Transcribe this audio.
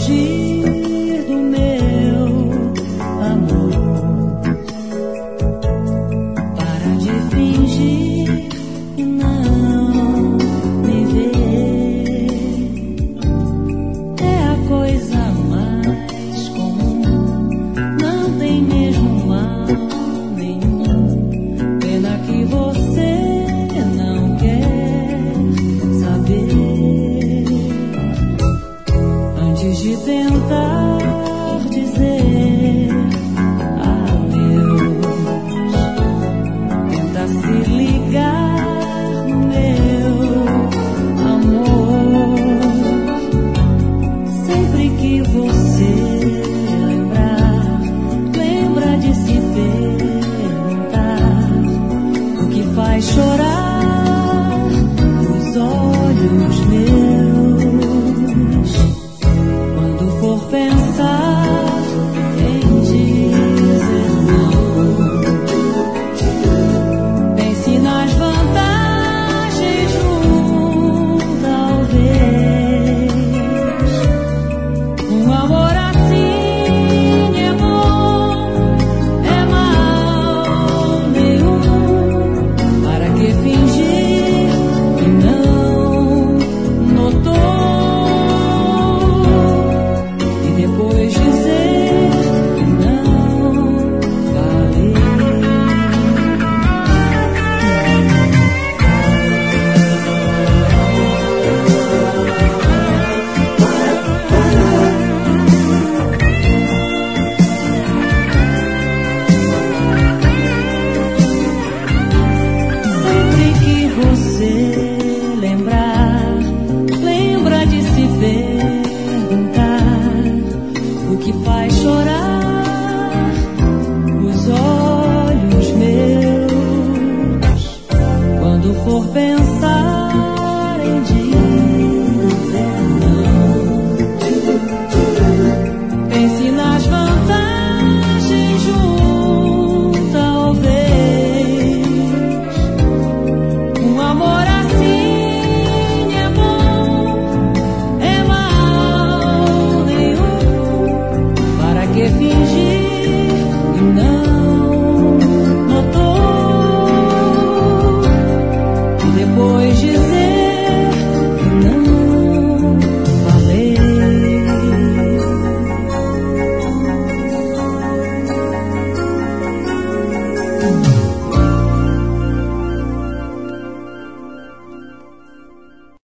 fugir do meu amor. Para de fingir e não me ver. É a coisa mais comum, não tem mesmo mal nenhum. Pena que você não quer saber. Antes de tentar dizer adeus, tenta se ligar no meu amor. Sempre que você lembra de se perguntar o que faz chorar os olhos meus. Quando for pensar em dizer não, pense nas vantagens talvez. Um amor assim é bom, é mal nenhum. Para que fingir que não notou e depois dizer que não valeu? Sempre que você lembra de se perguntar o que faz chorar os olhos meus. Quando for pensar em dizer não, pense nas vantagens talvez. Um amor assim é bom, é mal nenhum. Para que fingir que não notou e depois dizer que não valeu?